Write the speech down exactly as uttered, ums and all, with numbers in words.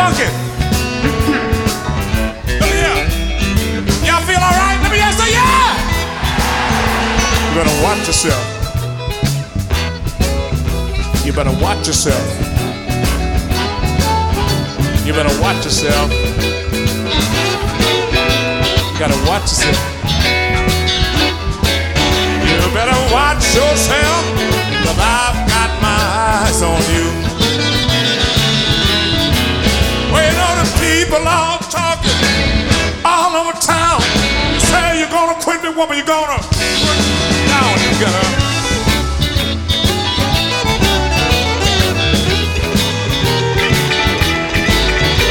funky. Look here. Y'all feel all right? Let me hear say yeah. You better watch yourself. You better watch yourself. You better watch yourself. You gotta watch yourself. You better watch yourself, 'cause I've got my eyes on you. Well, you know the people all talking all over town. You say you're gonna quit me, woman, you're gonna quit me down. You gotta